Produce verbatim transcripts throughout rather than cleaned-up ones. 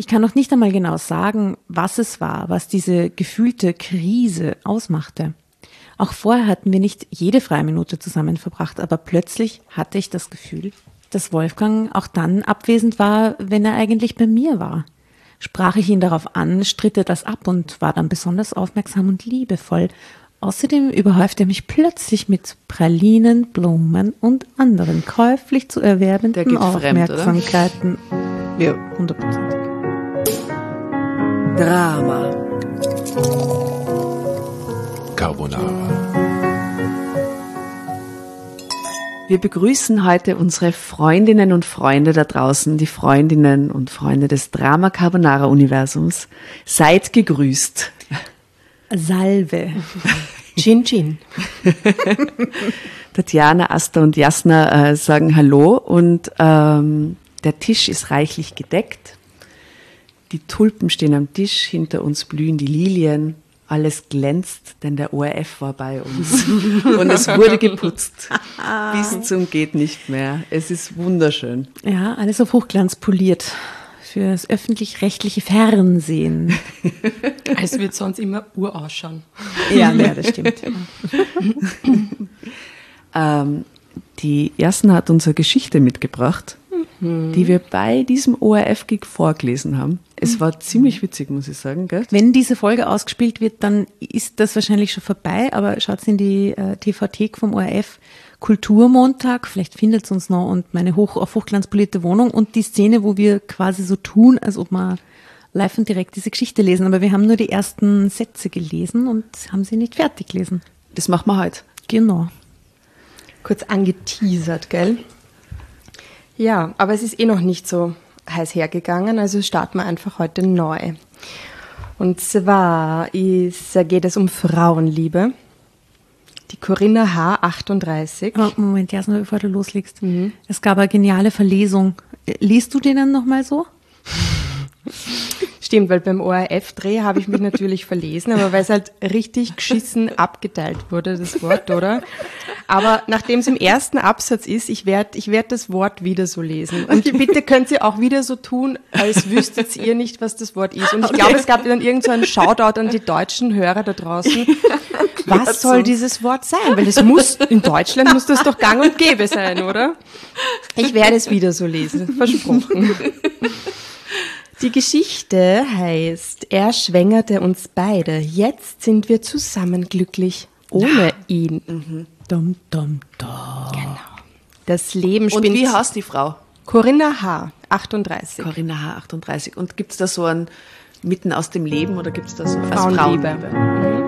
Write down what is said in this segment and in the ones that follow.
Ich kann noch nicht einmal genau sagen, was es war, was diese gefühlte Krise ausmachte. Auch vorher hatten wir nicht jede freie Minute zusammen verbracht, aber plötzlich hatte ich das Gefühl, dass Wolfgang auch dann abwesend war, wenn er eigentlich bei mir war. Sprach ich ihn darauf an, stritt er das ab und war dann besonders aufmerksam und liebevoll. Außerdem überhäufte er mich plötzlich mit Pralinen, Blumen und anderen käuflich zu erwerbenden Aufmerksamkeiten. Fremd, ja, hundertprozentig. Drama. Carbonara. Wir begrüßen heute unsere Freundinnen und Freunde da draußen, die Freundinnen und Freunde des Drama Carbonara Universums. Seid gegrüßt. Salve. Chin Chin. Tatjana, Asta und Jasna äh, sagen Hallo und ähm, der Tisch ist reichlich gedeckt. Die Tulpen stehen am Tisch, hinter uns blühen die Lilien. Alles glänzt, denn der O R F war bei uns und es wurde geputzt bis zum geht nicht mehr. Es ist wunderschön. Ja, alles auf Hochglanz poliert für das öffentlich-rechtliche Fernsehen. Es wird sonst immer ur ausschauen. Ja, ja, das stimmt. ähm, die Jasna hat uns eine Geschichte mitgebracht, mhm. die wir bei diesem O R F-Gig vorgelesen haben. Es war ziemlich witzig, muss ich sagen, gell? Wenn diese Folge ausgespielt wird, dann ist das wahrscheinlich schon vorbei, aber schaut in die äh, T V-Thek vom O R F Kulturmontag, vielleicht findet es uns noch, und meine hoch auf Hochglanz polierte Wohnung und die Szene, wo wir quasi so tun, als ob wir live und direkt diese Geschichte lesen, aber wir haben nur die ersten Sätze gelesen und haben sie nicht fertig gelesen. Das machen wir heute. Genau. Kurz angeteasert, gell? Ja, aber es ist eh noch nicht so heiß hergegangen, also starten wir einfach heute neu. Und zwar ist, geht es um Frauenliebe. Die Corinna H. achtunddreißig. Oh, Moment, Jasna, bevor du loslegst. Mhm. Es gab eine geniale Verlesung. Liest du den dann nochmal so? Stimmt, weil beim O R F-Dreh habe ich mich natürlich verlesen, aber weil es halt richtig geschissen abgeteilt wurde, das Wort, oder? Aber nachdem es im ersten Absatz ist, ich werde ich werd das Wort wieder so lesen. Und bitte könnt ihr auch wieder so tun, als wüsstet ihr nicht, was das Wort ist. Und ich okay. glaube, es gab dann irgend so einen Shoutout an die deutschen Hörer da draußen. Was soll dieses Wort sein? Weil es muss, in Deutschland muss das doch gang und gäbe sein, oder? Ich werde es wieder so lesen, versprochen. Die Geschichte heißt, er schwängerte uns beide, jetzt sind wir zusammen glücklich, ohne ja. ihn. Mhm. Dum, dum, dum. Genau. Das Leben spinnt. Und wie heißt die Frau? Corinna H., achtunddreißig. Corinna H., achtunddreißig. Und gibt es da so ein Mitten aus dem Leben oder gibt es da so als Frauenliebe? Frauenliebe? Mhm.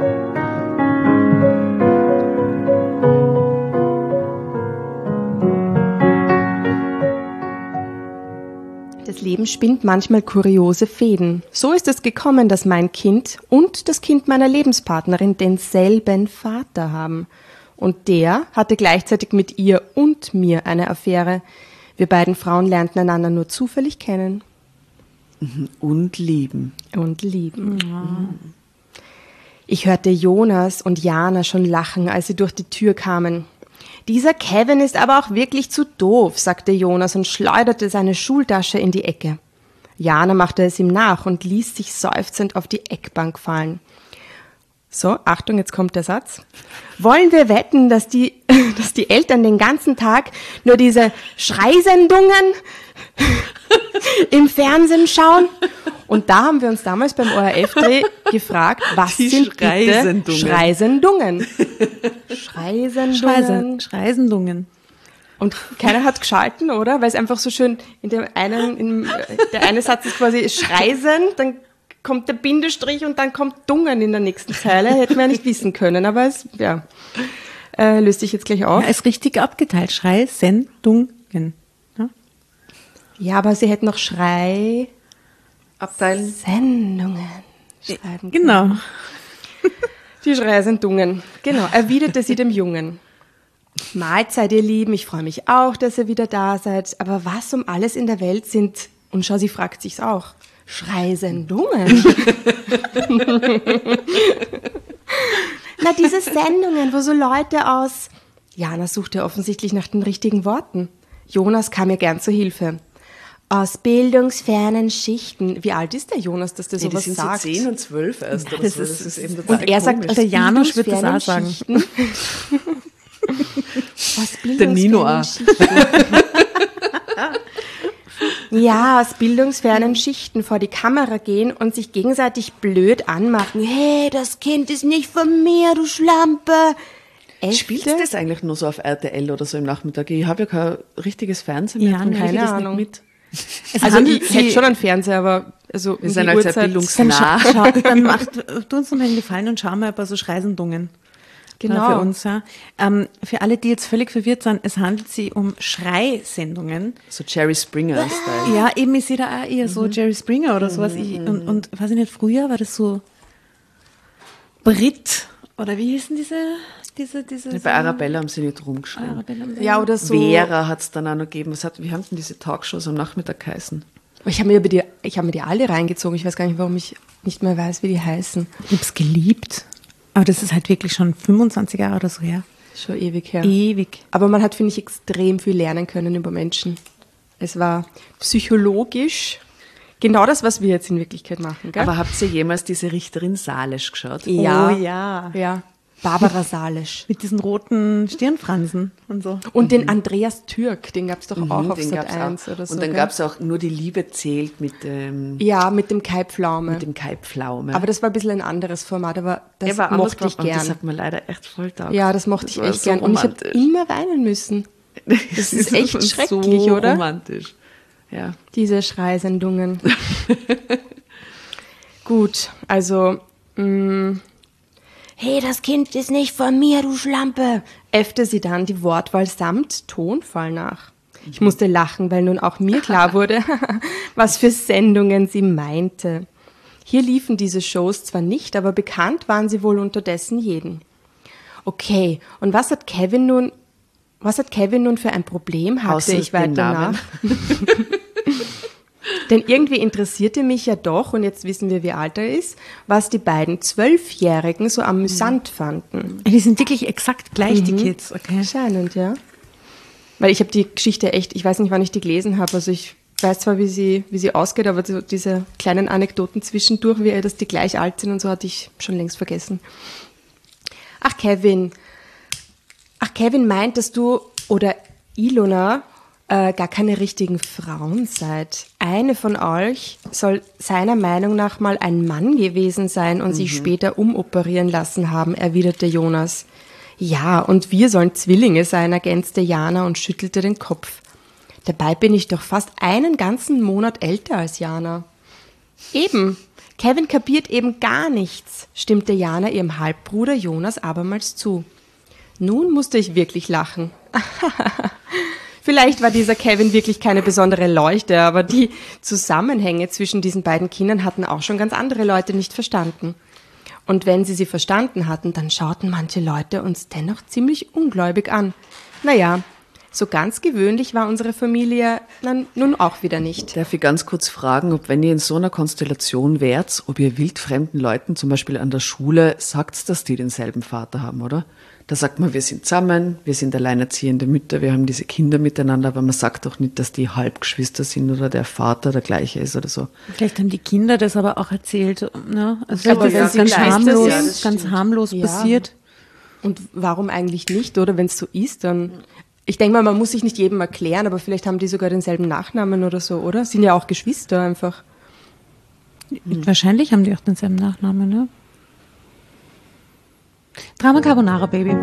Das Leben spinnt manchmal kuriose Fäden. So ist es gekommen, dass mein Kind und das Kind meiner Lebenspartnerin denselben Vater haben. Und der hatte gleichzeitig mit ihr und mir eine Affäre. Wir beiden Frauen lernten einander nur zufällig kennen. Und lieben. Und lieben. Ja. Ich hörte Jonas und Jana schon lachen, als sie durch die Tür kamen. Dieser Kevin ist aber auch wirklich zu doof, sagte Jonas und schleuderte seine Schultasche in die Ecke. Jana machte es ihm nach und ließ sich seufzend auf die Eckbank fallen. So, Achtung, jetzt kommt der Satz. Wollen wir wetten, dass die, dass die Eltern den ganzen Tag nur diese Schreisendungen im Fernsehen schauen? Und da haben wir uns damals beim O R F-Dreh gefragt, was die sind Schreisendungen. bitte Schreisendungen? Schreisendungen. Schreisen, Schreisendungen. Und keiner hat geschalten, oder? Weil es einfach so schön in dem einen, in, der eine Satz ist quasi Schreisen, dann kommt der Bindestrich und dann kommt Dungen in der nächsten Zeile. Hätten wir ja nicht wissen können, aber es, ja, äh, löst sich jetzt gleich auf. Ja, ist richtig abgeteilt. Schreisendungen. Ja? Ja, aber sie hätten noch Schrei... Abteilen. Sendungen schreiben. Genau. Die Schreisendungen. Genau, erwiderte sie dem Jungen. Mahlzeit, ihr Lieben, ich freue mich auch, dass ihr wieder da seid. Aber was um alles in der Welt sind, und schau, sie fragt sich's auch, Schreisendungen? Na, diese Sendungen, wo so Leute aus... Jana suchte offensichtlich nach den richtigen Worten. Jonas kam ihr gern zur Hilfe. Aus bildungsfernen Schichten. Wie alt ist der Jonas, dass der Nee, die sowas sind sagt? so zehn und zwölf erst oder das so. ist- Das ist eben total Und er sagt, komisch. aus Der Janusz wird das bildungsfernen auch sagen. Schichten. Aus Der Nino bildungsfernen auch. Schichten. Ja, aus bildungsfernen Schichten vor die Kamera gehen und sich gegenseitig blöd anmachen. Hey, das Kind ist nicht von mir, du Schlampe. Echt? Spielt das eigentlich nur so auf R T L oder so im Nachmittag? Ich habe ja kein richtiges Fernsehen mehr, Ja, darum kriege ich keine das Ahnung. nicht mit. Es Also handelt ich sich- hätte schon einen Fernseher, aber also Wir sind halt sehr Dann, bildungsnah. scha schau, dann macht, tu uns noch mal einen Gefallen und schau mal ein paar so Schreisendungen. Genau. Für uns, ja. Ähm, für alle, die jetzt völlig verwirrt sind, es handelt sich um Schreisendungen. So Jerry Springer-Style. Ja, eben, ich sehe da auch eher so Jerry Springer oder sowas. Ich, und, und, weiß ich nicht, früher war das so Brit, oder wie hießen diese, diese, diese. Bei Arabella haben sie nicht rumgeschrieben. Arabella. Ja, oder so. Vera hat es dann auch noch gegeben. Was hat, wie haben denn diese Talkshows am Nachmittag geheißen? Ich habe mir, über die- ich hab mir die alle reingezogen. Ich weiß gar nicht, warum ich nicht mehr weiß, wie die heißen. Ich hab's geliebt. Aber das ist halt wirklich schon fünfundzwanzig Jahre oder so her. Schon ewig her. Ewig. Aber man hat, finde ich, extrem viel lernen können über Menschen. Es war psychologisch genau das, was wir jetzt in Wirklichkeit machen. Gell? Aber habt ihr jemals diese Richterin Salisch geschaut? ja. Oh ja. Ja. Barbara Salisch. Mit diesen roten Stirnfransen und so. Und den Andreas Türk, den gab es doch auch Mhm, auf den Sat gab's eins auch. oder so. Und dann gell? gab es auch Nur die Liebe zählt mit dem, Ja, mit dem Kai Pflaume. mit dem Kai Pflaume. Aber das war ein bisschen ein anderes Format, aber das Der war anders mochte ich gemacht und das gern. hat mir leider echt voll taugt. Ja, das mochte ich war echt so gern. Und ich habe romantisch. immer weinen müssen. Das ist echt schrecklich, so oder? romantisch. Ja. Diese Schreisendungen. Gut, also, mh, hey, das Kind ist nicht von mir, du Schlampe, äffte sie dann die Wortwahl samt Tonfall nach. Ich musste lachen, weil nun auch mir klar wurde, was für Sendungen sie meinte. Hier liefen diese Shows zwar nicht, aber bekannt waren sie wohl unterdessen jeden. Okay, und was hat Kevin nun, was hat Kevin nun für ein Problem, hakte Außer ich den weiter Namen. nach. Denn irgendwie interessierte mich ja doch, und jetzt wissen wir, wie alt er ist, was die beiden Zwölfjährigen so amüsant fanden. Die sind wirklich exakt gleich, die Kids, okay? Anscheinend, ja. Weil ich habe die Geschichte echt, ich weiß nicht, wann ich die gelesen habe, also ich weiß zwar, wie sie, wie sie ausgeht, aber so diese kleinen Anekdoten zwischendurch, wie dass die gleich alt sind und so, hatte ich schon längst vergessen. Ach, Kevin. Ach, Kevin meint, dass du oder Ilona äh, gar keine richtigen Frauen seid. Eine von euch soll seiner Meinung nach mal ein Mann gewesen sein und sich später umoperieren lassen haben, erwiderte Jonas. Ja, und wir sollen Zwillinge sein, ergänzte Jana und schüttelte den Kopf. Dabei bin ich doch fast einen ganzen Monat älter als Jana. Eben. Kevin kapiert eben gar nichts, stimmte Jana ihrem Halbbruder Jonas abermals zu. Nun musste ich wirklich lachen. Vielleicht war dieser Kevin wirklich keine besondere Leuchte, aber die Zusammenhänge zwischen diesen beiden Kindern hatten auch schon ganz andere Leute nicht verstanden. Und wenn sie sie verstanden hatten, dann schauten manche Leute uns dennoch ziemlich ungläubig an. Naja, so ganz gewöhnlich war unsere Familie dann nun auch wieder nicht. Darf ich ganz kurz fragen, ob wenn ihr in so einer Konstellation wärt, ob ihr wildfremden Leuten, zum Beispiel an der Schule, sagt, dass die denselben Vater haben, oder? Da sagt man, wir sind zusammen, wir sind alleinerziehende Mütter, wir haben diese Kinder miteinander, aber man sagt doch nicht, dass die Halbgeschwister sind oder der Vater der gleiche ist oder so. Vielleicht haben die Kinder das aber auch erzählt, ne? Also Aber das wenn ist sie ganz Geschwister harmlos, sind, das ganz stimmt. harmlos Ja. passiert. Und warum eigentlich nicht, oder? Wenn es so ist, dann... Ich denke mal, man muss sich nicht jedem erklären, aber vielleicht haben die sogar denselben Nachnamen oder so, oder? Sind ja auch Geschwister einfach. Wahrscheinlich haben die auch denselben Nachnamen, ne? Drama Carbonara, Baby.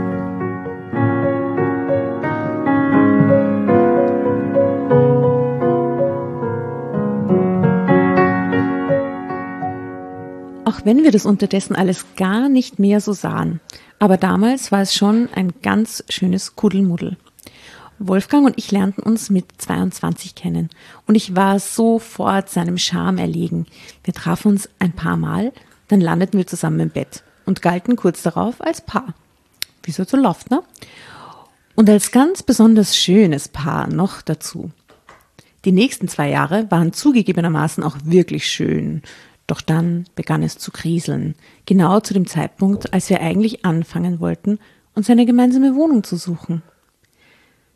Auch wenn wir das unterdessen alles gar nicht mehr so sahen. Aber damals war es schon ein ganz schönes Kuddelmuddel. Wolfgang und ich lernten uns mit zweiundzwanzig kennen und ich war sofort seinem Charme erlegen. Wir trafen uns ein paar Mal, dann landeten wir zusammen im Bett und galten kurz darauf als Paar. Wie es halt so läuft, ne? Und als ganz besonders schönes Paar noch dazu. Die nächsten zwei Jahre waren zugegebenermaßen auch wirklich schön. Doch dann begann es zu kriseln. Genau zu dem Zeitpunkt, als wir eigentlich anfangen wollten, uns eine gemeinsame Wohnung zu suchen.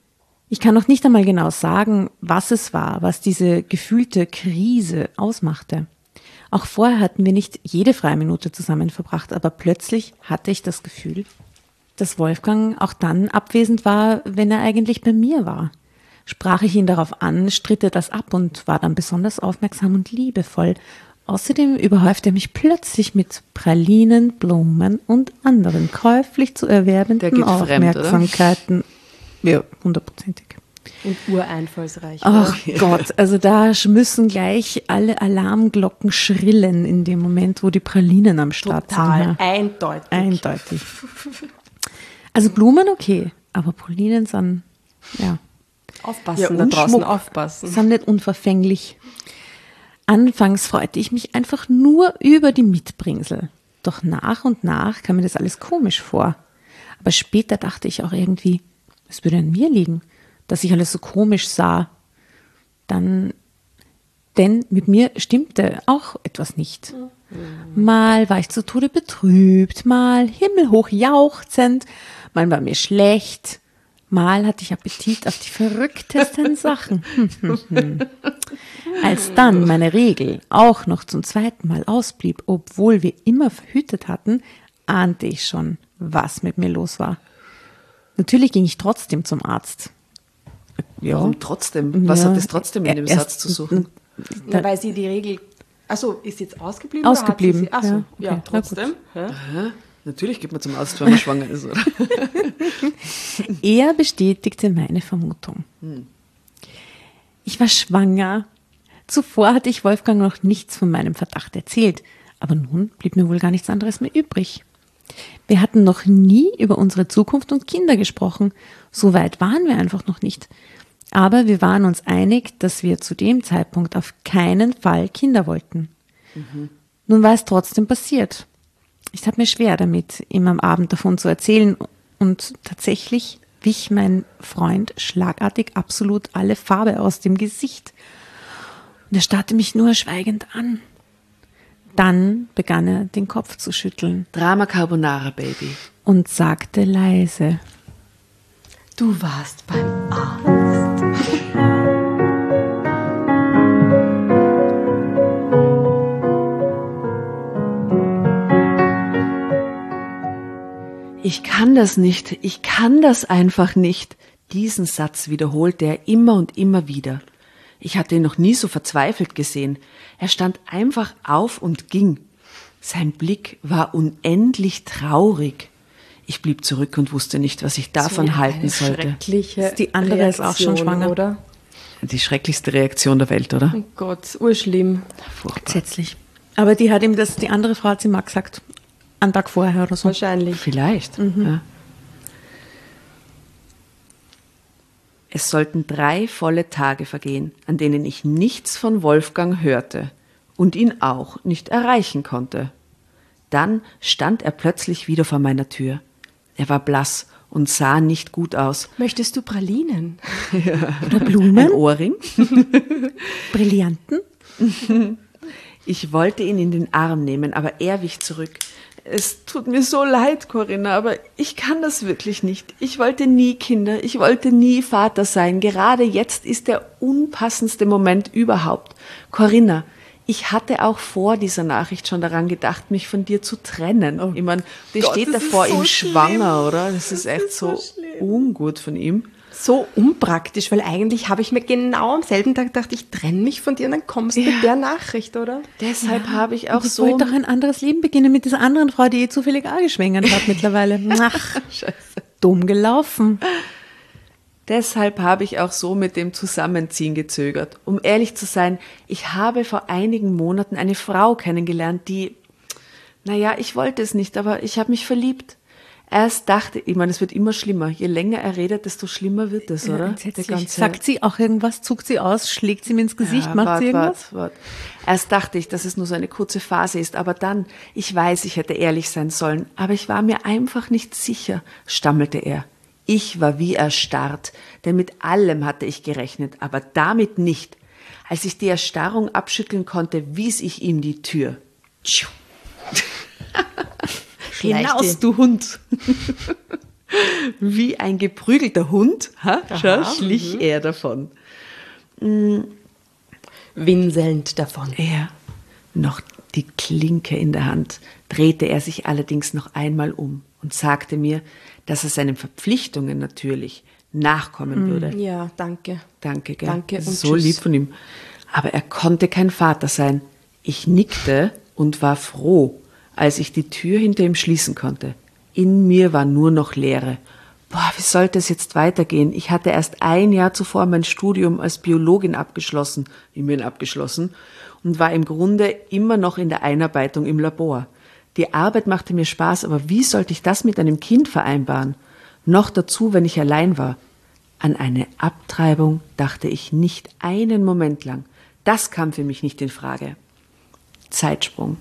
Ich kann noch nicht einmal genau sagen, was es war, was diese gefühlte Krise ausmachte. Auch vorher hatten wir nicht jede freie Minute zusammen verbracht, aber plötzlich hatte ich das Gefühl, dass Wolfgang auch dann abwesend war, wenn er eigentlich bei mir war. Sprach ich ihn darauf an, stritt er das ab und war dann besonders aufmerksam und liebevoll. Außerdem überhäufte er mich plötzlich mit Pralinen, Blumen und anderen käuflich zu erwerbenden Aufmerksamkeiten. Ja, hundertprozentig. Und ureinfallsreich. Ach Gott, also da müssen gleich alle Alarmglocken schrillen in dem Moment, wo die Pralinen am Start Total, sind. Total, eindeutig. Eindeutig. Also Blumen okay, aber Pralinen sind, ja. Aufpassen, ja, da draußen aufpassen. Sind nicht unverfänglich. Anfangs freute ich mich einfach nur über die Mitbringsel. Doch nach und nach kam mir das alles komisch vor. Aber später dachte ich auch irgendwie, es würde an mir liegen, dass ich alles so komisch sah. Dann, denn mit mir stimmte auch etwas nicht. Mal war ich zu Tode betrübt, mal himmelhoch jauchzend, mal war mir schlecht, mal hatte ich Appetit auf die verrücktesten Sachen. Als dann meine Regel auch noch zum zweiten Mal ausblieb, obwohl wir immer verhütet hatten, ahnte ich schon, was mit mir los war. Natürlich ging ich trotzdem zum Arzt. Ja. Warum trotzdem? Was ja. hat es trotzdem in dem Satz zu suchen? Na, weil sie die Regel... Achso, ist jetzt ausgeblieben? Ausgeblieben. Oder hat sie sie, achso, ja, okay. ja, trotzdem. Ja. Aha. Natürlich geht man zum Arzt, wenn man schwanger ist, oder? Er bestätigte meine Vermutung. Hm. Ich war schwanger. Zuvor hatte ich Wolfgang noch nichts von meinem Verdacht erzählt. Aber nun blieb mir wohl gar nichts anderes mehr übrig. Wir hatten noch nie über unsere Zukunft und Kinder gesprochen. So weit waren wir einfach noch nicht. Aber wir waren uns einig, dass wir zu dem Zeitpunkt auf keinen Fall Kinder wollten. Mhm. Nun war es trotzdem passiert. Ich tat mir schwer damit, ihm am Abend davon zu erzählen. Und tatsächlich wich mein Freund schlagartig absolut alle Farbe aus dem Gesicht. Und er starrte mich nur schweigend an. Dann begann er, den Kopf zu schütteln. Drama Carbonara, Baby. Und sagte leise: Du warst beim Arzt. Ich kann das nicht, ich kann das einfach nicht. Diesen Satz wiederholte er immer und immer wieder. Ich hatte ihn noch nie so verzweifelt gesehen. Er stand einfach auf und ging. Sein Blick war unendlich traurig. Ich blieb zurück und wusste nicht, was ich davon so halten sollte. Schreckliche die andere Reaktion, ist auch schon schwanger, oder? Die schrecklichste Reaktion der Welt, oder? Oh Gott, urschlimm. Furchtbar. Entsetzlich. Aber die hat ihm das, die andere Frau hat sie mal gesagt. Einen Tag vorher oder so. Wahrscheinlich. Vielleicht. Mhm. Ja. Es sollten drei volle Tage vergehen, an denen ich nichts von Wolfgang hörte und ihn auch nicht erreichen konnte. Dann stand er plötzlich wieder vor meiner Tür. Er war blass und sah nicht gut aus. Möchtest du Pralinen? Ja. Oder Blumen? Ein Ohrring? Brillanten? Ich wollte ihn in den Arm nehmen, aber er wich zurück. Es tut mir so leid, Corinna, aber ich kann das wirklich nicht. Ich wollte nie Kinder, ich wollte nie Vater sein. Gerade jetzt ist der unpassendste Moment überhaupt. Corinna, ich hatte auch vor dieser Nachricht schon daran gedacht, mich von dir zu trennen. Oh, ich meine, die Gott, steht da vor so ihm schlimm. Schwanger, oder? Das ist das echt ist so, so ungut von ihm. So unpraktisch, weil eigentlich habe ich mir genau am selben Tag gedacht, ich trenne mich von dir und dann kommst du ja. mit der Nachricht, oder? Deshalb ja. habe ich auch ich so... Ich wollte doch ein anderes Leben beginnen mit dieser anderen Frau, die eh zufällig auch geschwängert hat mittlerweile. Ach, Scheiße. Dumm gelaufen. Deshalb habe ich auch so mit dem Zusammenziehen gezögert. Um ehrlich zu sein, ich habe vor einigen Monaten eine Frau kennengelernt, die... Naja, ich wollte es nicht, aber ich habe mich verliebt. Erst dachte, ich meine, es wird immer schlimmer. Je länger er redet, desto schlimmer wird es, oder? Ja, sagt sie auch irgendwas, zuckt sie aus, schlägt sie mir ins Gesicht, ja, macht wart, sie irgendwas? Wart, wart. Erst dachte ich, dass es nur so eine kurze Phase ist, aber dann, ich weiß, ich hätte ehrlich sein sollen, aber ich war mir einfach nicht sicher, stammelte er. Ich war wie erstarrt, denn mit allem hatte ich gerechnet, aber damit nicht. Als ich die Erstarrung abschütteln konnte, wies ich ihm die Tür. Hinaus, du Hund! Wie ein geprügelter Hund, ha? Schau, Aha, schlich mhm. er davon. Winselnd davon. Er, noch die Klinke in der Hand, drehte er sich allerdings noch einmal um und sagte mir, dass er seinen Verpflichtungen natürlich nachkommen würde. Ja, danke. Danke, gell? Danke Das und ist so tschüss. lieb von ihm. Aber er konnte kein Vater sein. Ich nickte und war froh, als ich die Tür hinter ihm schließen konnte. In mir war nur noch Leere. Boah, wie sollte es jetzt weitergehen? Ich hatte erst ein Jahr zuvor mein Studium als Biologin abgeschlossen, immerhin abgeschlossen, und war im Grunde immer noch in der Einarbeitung im Labor. Die Arbeit machte mir Spaß, aber wie sollte ich das mit einem Kind vereinbaren? Noch dazu, wenn ich allein war. An eine Abtreibung dachte ich nicht einen Moment lang. Das kam für mich nicht in Frage. Zeitsprung.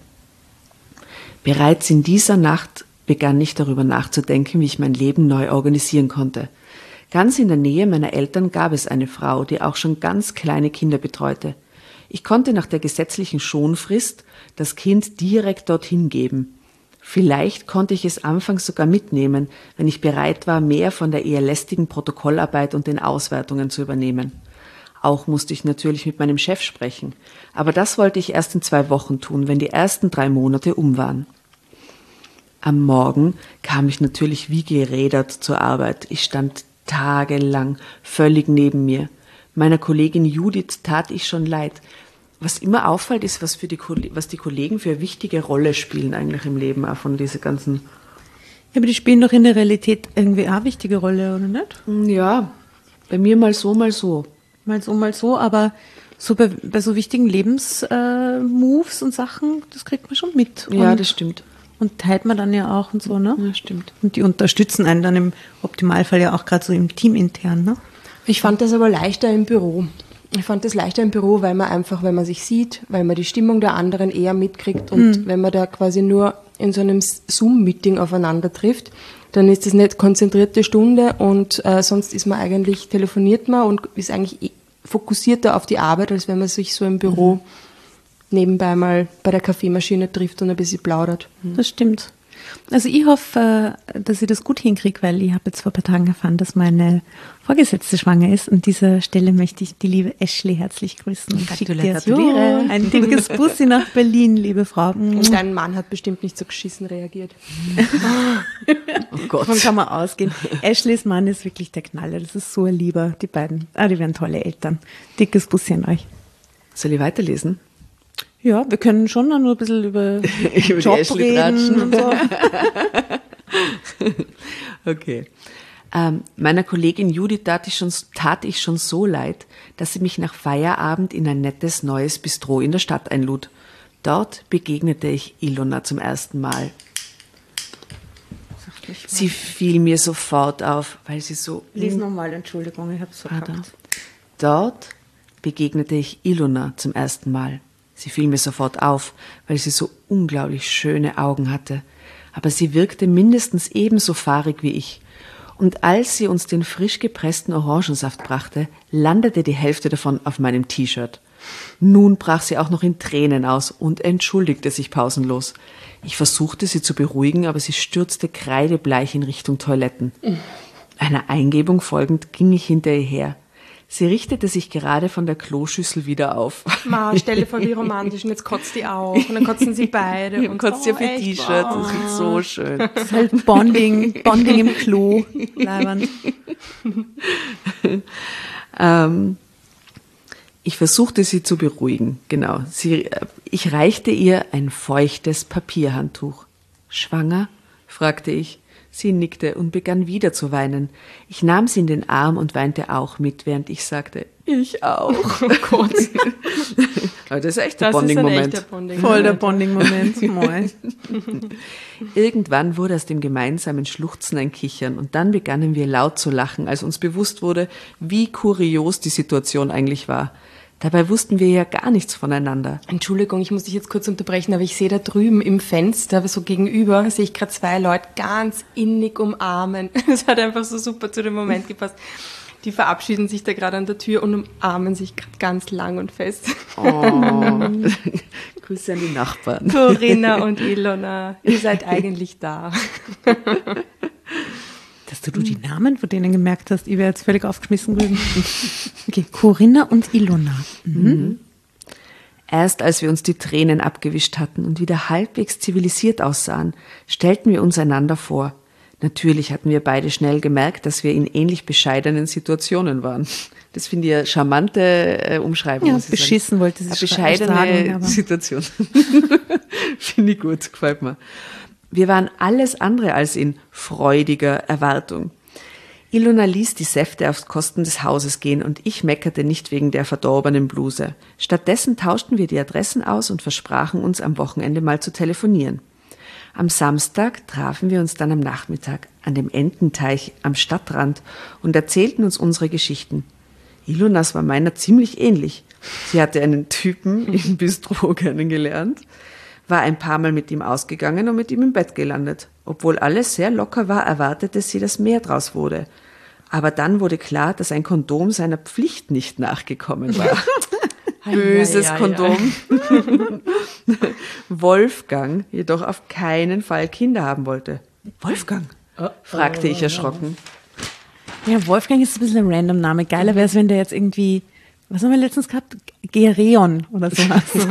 Bereits in dieser Nacht begann ich darüber nachzudenken, wie ich mein Leben neu organisieren konnte. Ganz in der Nähe meiner Eltern gab es eine Frau, die auch schon ganz kleine Kinder betreute. Ich konnte nach der gesetzlichen Schonfrist das Kind direkt dorthin geben. Vielleicht konnte ich es anfangs sogar mitnehmen, wenn ich bereit war, mehr von der eher lästigen Protokollarbeit und den Auswertungen zu übernehmen. Auch musste ich natürlich mit meinem Chef sprechen, aber das wollte ich erst in zwei Wochen tun, wenn die ersten drei Monate um waren. Am Morgen kam ich natürlich wie gerädert zur Arbeit. Ich stand tagelang völlig neben mir. Meiner Kollegin Judith tat ich schon leid. Was immer auffällt, ist, was, für die, was die Kollegen für eine wichtige Rolle spielen eigentlich im Leben, auch von diesen ganzen... Ja, aber die spielen doch in der Realität irgendwie auch eine wichtige Rolle, oder nicht? Ja, bei mir mal so, mal so. Mal so, mal so, aber so bei, bei so wichtigen Lebensmoves äh, Moves und Sachen, das kriegt man schon mit. Ja, und, das stimmt. Und teilt man dann ja auch und so, ne? Ja, stimmt. Und die unterstützen einen dann im Optimalfall ja auch gerade so im Team intern, ne? Ich fand das aber leichter im Büro. Ich fand das leichter im Büro, weil man einfach, wenn man sich sieht, weil man die Stimmung der anderen eher mitkriegt und mhm. wenn man da quasi nur in so einem Zoom-Meeting aufeinander trifft, dann ist das nicht konzentrierte Stunde und äh, sonst ist man eigentlich, telefoniert man und ist eigentlich fokussierter auf die Arbeit, als wenn man sich so im Büro mhm. nebenbei mal bei der Kaffeemaschine trifft und ein bisschen plaudert. Das stimmt. Also ich hoffe, dass ich das gut hinkriege, weil ich habe jetzt vor ein paar Tagen erfahren, dass meine Vorgesetzte schwanger ist. An dieser Stelle möchte ich die liebe Ashley herzlich grüßen. Und Gratulation. Ein dickes Bussi nach Berlin, liebe Frau. Und dein Mann hat bestimmt nicht so geschissen reagiert. Oh Gott. Davon kann man ausgehen. Ashleys Mann ist wirklich der Knaller. Das ist so ein Lieber, die beiden. Ah, die werden tolle Eltern. Dickes Bussi an euch. Soll ich weiterlesen? Ja, wir können schon noch nur ein bisschen über, über Job die Ashley reden und so. Okay. Ähm, meiner Kollegin Judith tat ich, schon, tat ich schon so leid, dass sie mich nach Feierabend in ein nettes neues Bistro in der Stadt einlud. Dort begegnete ich Ilona zum ersten Mal. Sie fiel mir sofort auf, weil sie so... Lies nochmal, Entschuldigung, ich habe es verkackt. Ah, Dort begegnete ich Ilona zum ersten Mal. Sie fiel mir sofort auf, weil sie so unglaublich schöne Augen hatte. Aber sie wirkte mindestens ebenso fahrig wie ich. Und als sie uns den frisch gepressten Orangensaft brachte, landete die Hälfte davon auf meinem T-Shirt. Nun brach sie auch noch in Tränen aus und entschuldigte sich pausenlos. Ich versuchte, sie zu beruhigen, aber sie stürzte kreidebleich in Richtung Toiletten. Einer Eingebung folgend ging ich hinter ihr her. Sie richtete sich gerade von der Kloschüssel wieder auf. Ma, stell dir vor, wie romantisch. Und jetzt kotzt die auch. Und dann kotzen sie beide. Und kotzt sie auf ihr T-Shirt. Das ist so schön. Das ist halt Bonding, Bonding im Klo. Leibend. ähm, ich versuchte sie zu beruhigen. Genau. Sie, ich reichte ihr ein feuchtes Papierhandtuch. Schwanger? Fragte ich. Sie nickte und begann wieder zu weinen. Ich nahm sie in den Arm und weinte auch mit, während ich sagte, ich auch. Oh Gott. Aber das ist echt der Bonding-Moment. Bonding Voll der Bonding-Moment. Irgendwann wurde aus dem gemeinsamen Schluchzen ein Kichern und dann begannen wir laut zu lachen, als uns bewusst wurde, wie kurios die Situation eigentlich war. Dabei wussten wir ja gar nichts voneinander. Entschuldigung, ich muss dich jetzt kurz unterbrechen, aber ich sehe da drüben im Fenster, so gegenüber, sehe ich gerade zwei Leute ganz innig umarmen. Das hat einfach so super zu dem Moment gepasst. Die verabschieden sich da gerade an der Tür und umarmen sich gerade ganz lang und fest. Oh. Grüße an die Nachbarn. Corinna und Ilona, ihr seid eigentlich da. Das ist du die Namen, von denen gemerkt hast? Ich wäre jetzt völlig aufgeschmissen gewesen. Okay, Corinna und Ilona. Mhm. Mhm. Erst als wir uns die Tränen abgewischt hatten und wieder halbwegs zivilisiert aussahen, stellten wir uns einander vor. Natürlich hatten wir beide schnell gemerkt, dass wir in ähnlich bescheidenen Situationen waren. Das finde ich eine charmante äh, Umschreibung. Ja, beschissen sagen. Wollte sie eine bescheidene sagen, Situation. Finde ich gut, gefällt mir. Wir waren alles andere als in freudiger Erwartung. Ilona ließ die Säfte auf Kosten des Hauses gehen und ich meckerte nicht wegen der verdorbenen Bluse. Stattdessen tauschten wir die Adressen aus und versprachen uns, am Wochenende mal zu telefonieren. Am Samstag trafen wir uns dann am Nachmittag an dem Ententeich am Stadtrand und erzählten uns unsere Geschichten. Ilonas war meiner ziemlich ähnlich. Sie hatte einen Typen im Bistro kennengelernt, war ein paar Mal mit ihm ausgegangen und mit ihm im Bett gelandet. Obwohl alles sehr locker war, erwartete sie, dass mehr draus wurde. Aber dann wurde klar, dass ein Kondom seiner Pflicht nicht nachgekommen war. Böses ja, ja, Kondom. Ja. Wolfgang jedoch auf keinen Fall Kinder haben wollte. Wolfgang? Oh, fragte oh, ich erschrocken. Ja, Wolfgang ist ein bisschen ein random Name. Geiler wäre es, wenn der jetzt irgendwie, was haben wir letztens gehabt? Gereon oder so heißt.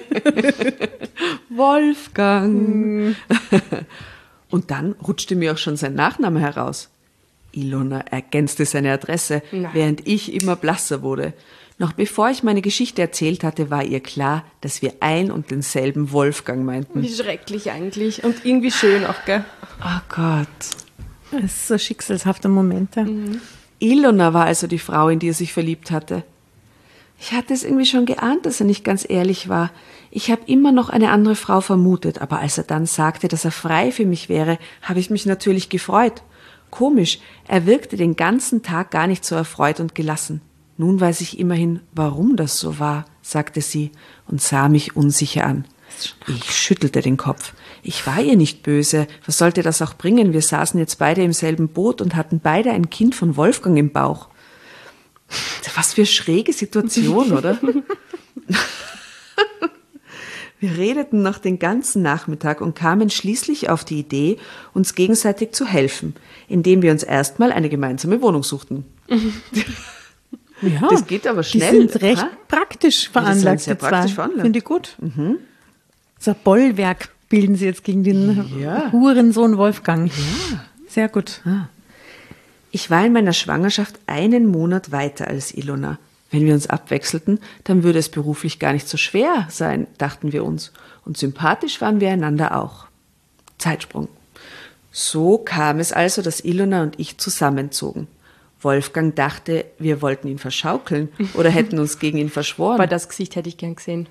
Wolfgang. Und dann rutschte mir auch schon sein Nachname heraus. Ilona ergänzte seine Adresse, Nein. während ich immer blasser wurde. Noch bevor ich meine Geschichte erzählt hatte, war ihr klar, dass wir ein und denselben Wolfgang meinten. Wie schrecklich eigentlich und irgendwie schön auch, gell? Oh Gott. Das ist so schicksalshafter Moment. Ja. Mhm. Ilona war also die Frau, in die er sich verliebt hatte. Ich hatte es irgendwie schon geahnt, dass er nicht ganz ehrlich war. Ich habe immer noch eine andere Frau vermutet, aber als er dann sagte, dass er frei für mich wäre, habe ich mich natürlich gefreut. Komisch, er wirkte den ganzen Tag gar nicht so erfreut und gelassen. Nun weiß ich immerhin, warum das so war, sagte sie und sah mich unsicher an. Ich schüttelte den Kopf. Ich war ihr nicht böse. Was sollte das auch bringen? Wir saßen jetzt beide im selben Boot und hatten beide ein Kind von Wolfgang im Bauch. Was für eine schräge Situation, oder? Wir redeten noch den ganzen Nachmittag und kamen schließlich auf die Idee, uns gegenseitig zu helfen, indem wir uns erstmal eine gemeinsame Wohnung suchten. Ja, das geht aber schnell. Die sind recht ha? praktisch veranlagt. Ja, die sind sehr praktisch veranlagt. Finde ich gut. Mhm. So ein Bollwerk bilden sie jetzt gegen den ja. Hurensohn Wolfgang. Ja. Sehr gut. Ah. Ich war in meiner Schwangerschaft einen Monat weiter als Ilona. Wenn wir uns abwechselten, dann würde es beruflich gar nicht so schwer sein, dachten wir uns. Und sympathisch waren wir einander auch. Zeitsprung. So kam es also, dass Ilona und ich zusammenzogen. Wolfgang dachte, wir wollten ihn verschaukeln oder hätten uns gegen ihn verschworen. Aber das Gesicht hätte ich gern gesehen.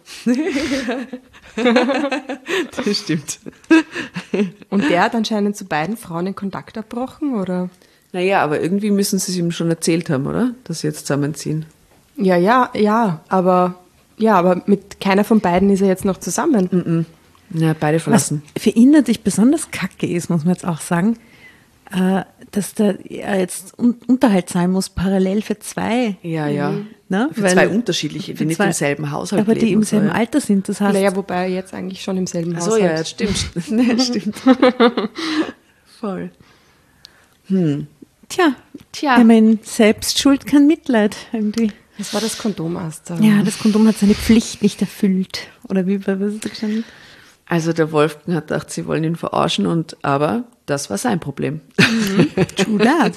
Das stimmt. Und der hat anscheinend zu beiden Frauen den Kontakt abbrochen, oder? Naja, aber irgendwie müssen sie es ihm schon erzählt haben, oder? Dass sie jetzt zusammenziehen. Ja, ja, ja, aber ja, aber mit keiner von beiden ist er jetzt noch zusammen. Mm-mm. Ja, beide verlassen. Was für ihn natürlich besonders kacke ist, muss man jetzt auch sagen, äh, dass da er jetzt un- Unterhalt sein muss, parallel für zwei. Ja, ja. Mhm. Na, für weil, zwei unterschiedliche, die für nicht zwei, im selben Haushalt aber leben. die im selben so, ja. Alter sind, das heißt... Naja, wobei er jetzt eigentlich schon im selben Ach Haushalt. so, ja, das stimmt. Nee, stimmt. Voll. Hm. Tja, Tja. Ich meine, Selbstschuld kein Mitleid irgendwie. Das war das Kondom, Asta. Ja, das Kondom hat seine Pflicht nicht erfüllt. Oder wie, was ist da gestanden? Also der Wolfgang hat gedacht, sie wollen ihn verarschen, und aber das war sein Problem. Mhm. True that.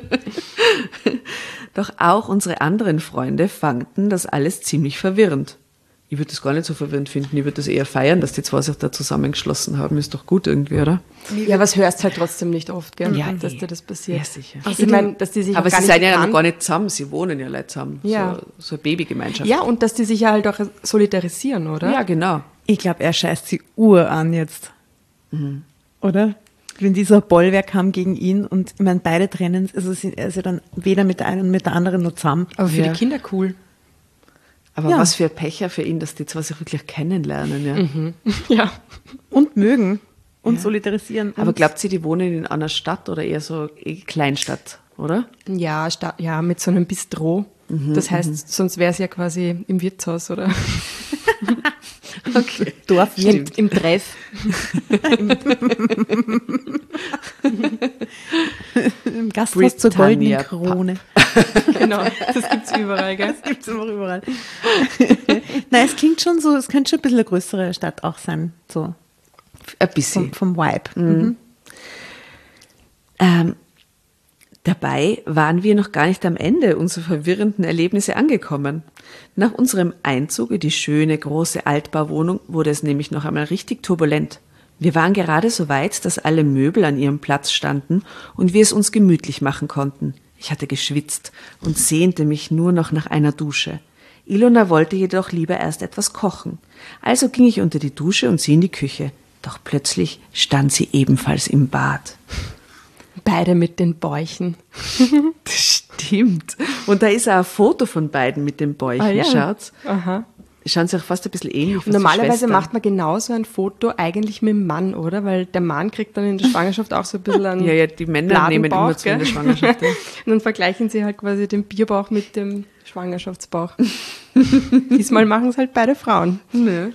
Doch auch unsere anderen Freunde fanden das alles ziemlich verwirrend. Ich würde das gar nicht so verwirrend finden, ich würde das eher feiern, dass die zwei sich da zusammengeschlossen haben. Ist doch gut irgendwie, oder? Ja, aber es hörst halt trotzdem nicht oft, gell, ja, dass eh. dir das passiert. Ja, sicher. Also ich meine, dass die sich aber auch gar sie nicht sind ja kann. noch gar nicht zusammen, sie wohnen ja Leute zusammen. Ja. So, so eine Babygemeinschaft. Ja, und dass die sich ja halt auch solidarisieren, oder? Ja, genau. Ich glaube, er scheißt sie Uhr an jetzt. Mhm. Oder? Wenn die so ein Bollwerk haben gegen ihn und ich meine, beide trennen, also sind er ist ja dann weder mit der einen noch mit der anderen noch zusammen. Aber für ja. die Kinder cool. Aber ja. was für ein Pecher für ihn, dass die zwei sich wirklich kennenlernen. Ja. Mhm. Ja. Und mögen und ja. solidarisieren. Aber und glaubt sie, die wohnen in einer Stadt oder eher so Kleinstadt, oder? Ja, sta- ja, mit so einem Bistro. Mhm, das heißt, mhm. sonst wäre es ja quasi im Wirtshaus, oder? Okay. Dorfwirt im Treff. Im Gasthaus zur goldenen Britannia Krone. Genau, das gibt's überall, gell? Das gibt es immer überall. Nein, es klingt schon so, es könnte schon ein bisschen eine größere Stadt auch sein, so Ein bisschen. vom, vom Vibe. Mhm. Ähm, dabei waren wir noch gar nicht am Ende unserer verwirrenden Erlebnisse angekommen. Nach unserem Einzug in die schöne, große Altbauwohnung wurde es nämlich noch einmal richtig turbulent. Wir waren gerade so weit, dass alle Möbel an ihrem Platz standen und wir es uns gemütlich machen konnten. Ich hatte geschwitzt und sehnte mich nur noch nach einer Dusche. Ilona wollte jedoch lieber erst etwas kochen. Also ging ich unter die Dusche und sie in die Küche. Doch plötzlich stand sie ebenfalls im Bad. Beide mit den Bäuchen. Das stimmt. Und da ist auch ein Foto von beiden mit den Bäuchen, Ah, ja. schaut's. Aha. Schauen sie auch fast ein bisschen ähnlich. fast wie Normalerweise Schwestern. macht man genauso ein Foto eigentlich mit dem Mann, oder? Weil der Mann kriegt dann in der Schwangerschaft auch so ein bisschen einen Ja, ja, die Männer nehmen Bladenbauch, immer zu in der gell? Schwangerschaft. Ja. Und dann vergleichen sie halt quasi den Bierbauch mit dem Schwangerschaftsbauch. Diesmal machen es halt beide Frauen. Nö.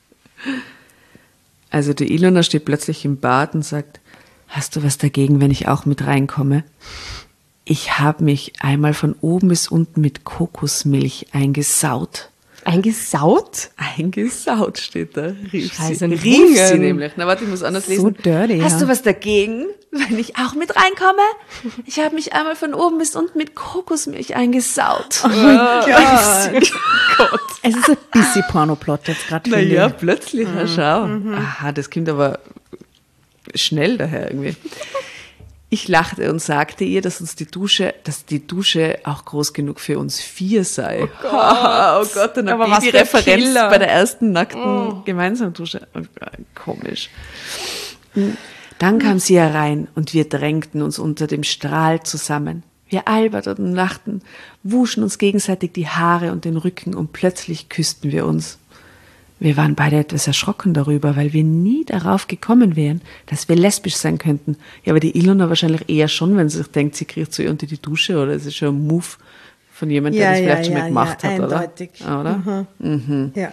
Also die Ilona steht plötzlich im Bad und sagt, hast du was dagegen, wenn ich auch mit reinkomme? Ich habe mich einmal von oben bis unten mit Kokosmilch eingesaut. Eingesaut? Eingesaut steht da, rief Scheiße, sie. ein Rief sie Rungen. nämlich. Na warte, ich muss anders So lesen. dirty, Hast ja. du was dagegen, wenn ich auch mit reinkomme? Ich habe mich einmal von oben bis unten mit Kokosmilch eingesaut. Oh mein Gott. Es ist ein bisschen Pornoplot jetzt gerade. Na finde ja, ich. plötzlich, na schau. Aha, das kommt aber schnell daher irgendwie. Ich lachte und sagte ihr, dass uns die Dusche, dass die Dusche auch groß genug für uns vier sei. Oh Gott, oh Gott eine Aber was für ein Babyreferenz Killer. bei der ersten nackten gemeinsamen Dusche. Oh, komisch. Dann kam sie herein und wir drängten uns unter dem Strahl zusammen. Wir alberten und lachten, wuschen uns gegenseitig die Haare und den Rücken und plötzlich küssten wir uns. Wir waren beide etwas erschrocken darüber, weil wir nie darauf gekommen wären, dass wir lesbisch sein könnten. Ja, aber die Ilona wahrscheinlich eher schon, wenn sie sich denkt, sie kriegt so unter die Dusche, oder es ist schon ein Move von jemandem, der das vielleicht schon mal gemacht hat, eindeutig. oder? Oder? Mhm. Ja.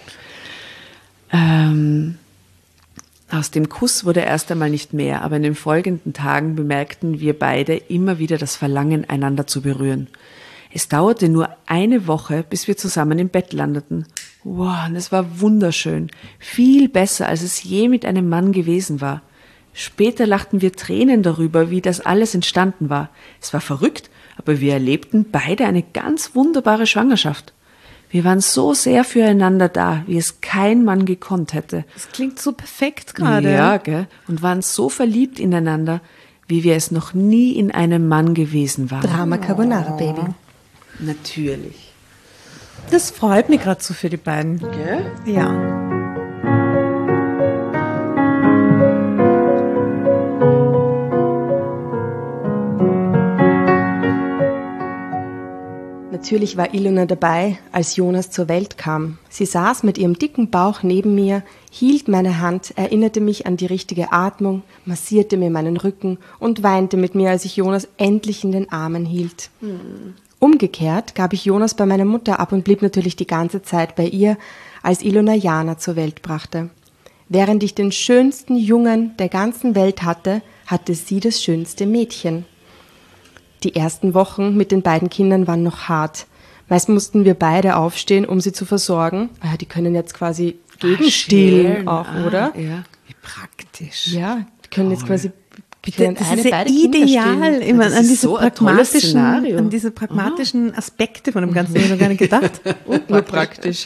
Ähm, aus dem Kuss wurde erst einmal nicht mehr, aber in den folgenden Tagen bemerkten wir beide immer wieder das Verlangen, einander zu berühren. Es dauerte nur eine Woche, bis wir zusammen im Bett landeten. Wow, und es war wunderschön. Viel besser, als es je mit einem Mann gewesen war. Später lachten wir Tränen darüber, wie das alles entstanden war. Es war verrückt, aber wir erlebten beide eine ganz wunderbare Schwangerschaft. Wir waren so sehr füreinander da, wie es kein Mann gekonnt hätte. Das klingt so perfekt gerade. Ja, gell? Und waren so verliebt ineinander, wie wir es noch nie in einem Mann gewesen waren. Drama Carbonara, Baby. Natürlich. Das freut mich gerade so für die beiden. Gell? Ja. Natürlich war Ilona dabei, als Jonas zur Welt kam. Sie saß mit ihrem dicken Bauch neben mir, hielt meine Hand, erinnerte mich an die richtige Atmung, massierte mir meinen Rücken und weinte mit mir, als ich Jonas endlich in den Armen hielt. Hm. Umgekehrt gab ich Jonas bei meiner Mutter ab und blieb natürlich die ganze Zeit bei ihr, als Ilona Jana zur Welt brachte. Während ich den schönsten Jungen der ganzen Welt hatte, hatte sie das schönste Mädchen. Die ersten Wochen mit den beiden Kindern waren noch hart. Meist mussten wir beide aufstehen, um sie zu versorgen. Ah, die können jetzt quasi gegenstillen auch, ah, oder? Ja, wie praktisch. Ja, die können jetzt quasi Bitte, das ist ja beide Kinder ideal, stillen. immer Das an ist diese so ein tolles pragmatischen, Szenario. an diese pragmatischen Aspekte von dem Ganzen habe ich noch gar nicht gedacht. Nur praktisch.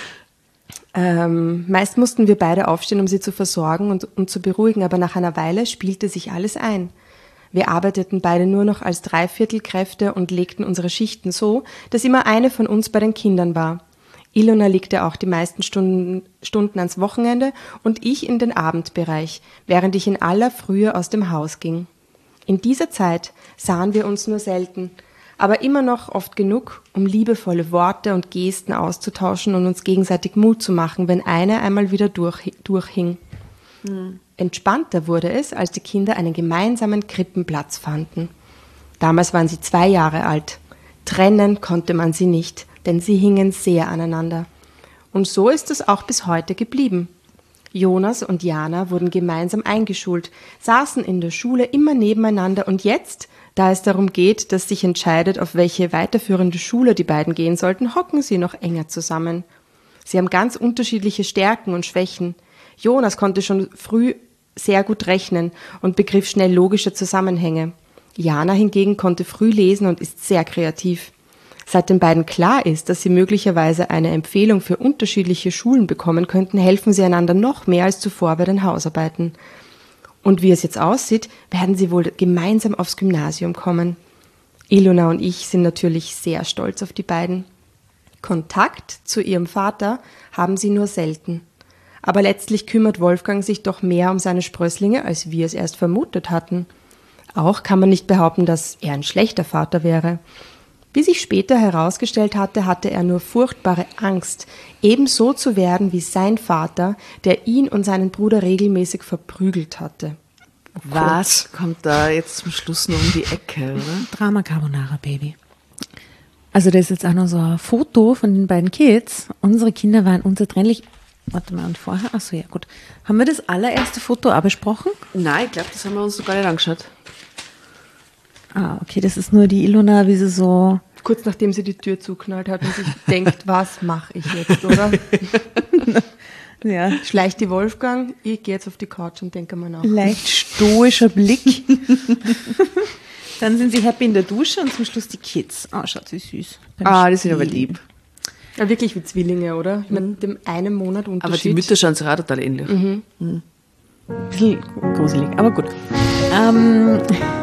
Ähm, meist mussten wir beide aufstehen, um sie zu versorgen und, und zu beruhigen, aber nach einer Weile spielte sich alles ein. Wir arbeiteten beide nur noch als Dreiviertelkräfte und legten unsere Schichten so, dass immer eine von uns bei den Kindern war. Ilona legte auch die meisten Stunden, Stunden ans Wochenende und ich in den Abendbereich, während ich in aller Frühe aus dem Haus ging. In dieser Zeit sahen wir uns nur selten, aber immer noch oft genug, um liebevolle Worte und Gesten auszutauschen und uns gegenseitig Mut zu machen, wenn eine einmal wieder durch, durchhing. Hm. Entspannter wurde es, als die Kinder einen gemeinsamen Krippenplatz fanden. Damals waren sie zwei Jahre alt. Trennen konnte man sie nicht, denn sie hingen sehr aneinander. Und so ist es auch bis heute geblieben. Jonas und Jana wurden gemeinsam eingeschult, saßen in der Schule immer nebeneinander und jetzt, da es darum geht, dass sich entscheidet, auf welche weiterführende Schule die beiden gehen sollten, hocken sie noch enger zusammen. Sie haben ganz unterschiedliche Stärken und Schwächen. Jonas konnte schon früh sehr gut rechnen und begriff schnell logische Zusammenhänge. Jana hingegen konnte früh lesen und ist sehr kreativ. Seit den beiden klar ist, dass sie möglicherweise eine Empfehlung für unterschiedliche Schulen bekommen könnten, helfen sie einander noch mehr als zuvor bei den Hausarbeiten. Und wie es jetzt aussieht, werden sie wohl gemeinsam aufs Gymnasium kommen. Ilona und ich sind natürlich sehr stolz auf die beiden. Kontakt zu ihrem Vater haben sie nur selten. Aber letztlich kümmert Wolfgang sich doch mehr um seine Sprösslinge, als wir es erst vermutet hatten. Auch kann man nicht behaupten, dass er ein schlechter Vater wäre. Wie sich später herausgestellt hatte, hatte er nur furchtbare Angst, ebenso zu werden wie sein Vater, der ihn und seinen Bruder regelmäßig verprügelt hatte. Oh Was kommt da jetzt zum Schluss noch um die Ecke, oder? Drama Carbonara, Baby. Also da ist jetzt auch noch so ein Foto von den beiden Kids. Unsere Kinder waren unzertrennlich. Warte mal, und vorher? Achso, ja gut. Haben wir das allererste Foto auch besprochen? Nein, ich glaube, das haben wir uns noch gar nicht angeschaut. Ah, okay, das ist nur die Ilona, wie sie so... Kurz nachdem sie die Tür zuknallt hat und sich denkt, was mache ich jetzt, oder? Ja. Schleicht die Wolfgang, ich gehe jetzt auf die Couch und denke mal nach. Leicht stoischer Blick. Dann sind sie happy in der Dusche und zum Schluss die Kids. Oh, schaut sie süß. Ah, die sind aber lieb. Ja, wirklich wie Zwillinge, oder? Mit mhm. dem einen Monat Unterschied. Aber die Mütter schauen sich auch total ähnlich. Mhm. Mhm. Ein bisschen gruselig, aber gut. Ähm...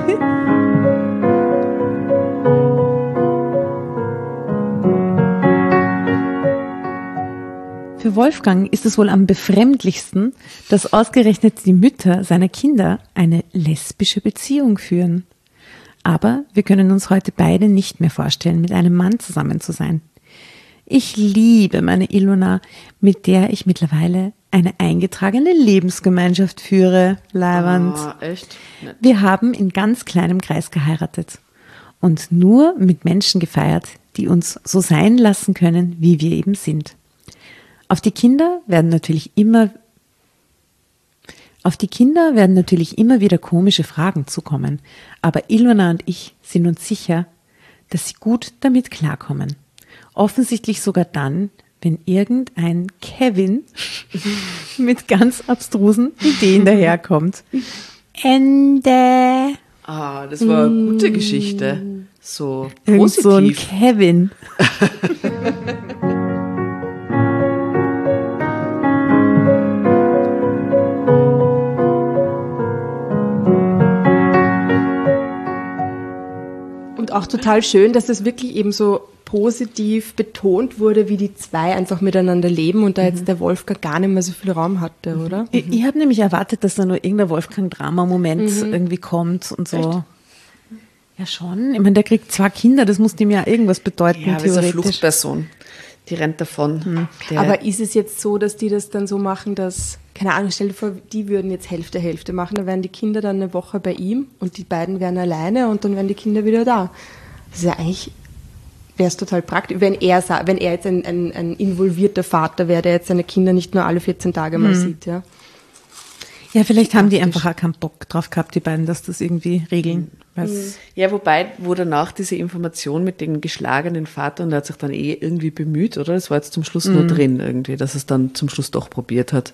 Für Wolfgang ist es wohl am befremdlichsten, dass ausgerechnet die Mütter seiner Kinder eine lesbische Beziehung führen. Aber wir können uns heute beide nicht mehr vorstellen, mit einem Mann zusammen zu sein. Ich liebe meine Ilona, mit der ich mittlerweile eine eingetragene Lebensgemeinschaft führe. Leiwand. Ah, echt? Nett. Wir haben in ganz kleinem Kreis geheiratet und nur mit Menschen gefeiert, die uns so sein lassen können, wie wir eben sind. Auf die Kinder werden natürlich immer, auf die Kinder werden natürlich immer wieder komische Fragen zukommen, aber Ilona und ich sind uns sicher, dass sie gut damit klarkommen. Offensichtlich sogar dann, wenn irgendein Kevin mit ganz abstrusen Ideen daherkommt. Ende. Ah, das war eine gute Geschichte. So Irgend positiv. so ein Kevin. Und auch total schön, dass das wirklich eben so positiv betont wurde, wie die zwei einfach miteinander leben und da jetzt der Wolfgang gar nicht mehr so viel Raum hatte, oder? Ich, ich habe nämlich erwartet, dass da nur irgendein Wolfgang-Drama-Moment Mhm. irgendwie kommt und so. Echt? Ja schon. Ich meine, der kriegt zwei Kinder, das muss dem ja irgendwas bedeuten, Ja, aber ist eine theoretisch. Fluchtperson. Die rennt davon. Der- Aber ist es jetzt so, dass die das dann so machen, dass, keine Ahnung, stell dir vor, die würden jetzt Hälfte, Hälfte machen, dann wären die Kinder dann eine Woche bei ihm und die beiden wären alleine und dann wären die Kinder wieder da. Das ist ja eigentlich, wäre es total praktisch, wenn er, sa- wenn er jetzt ein, ein, ein involvierter Vater wäre, der jetzt seine Kinder nicht nur alle vierzehn Tage mal sieht, ja. Ja, vielleicht haben die einfach auch keinen Bock drauf gehabt, die beiden, dass das irgendwie regeln. Weil's- Ja, wobei, wo danach diese Information mit dem geschlagenen Vater, und der hat sich dann eh irgendwie bemüht, oder? Das war jetzt zum Schluss nur drin irgendwie, dass es dann zum Schluss doch probiert hat.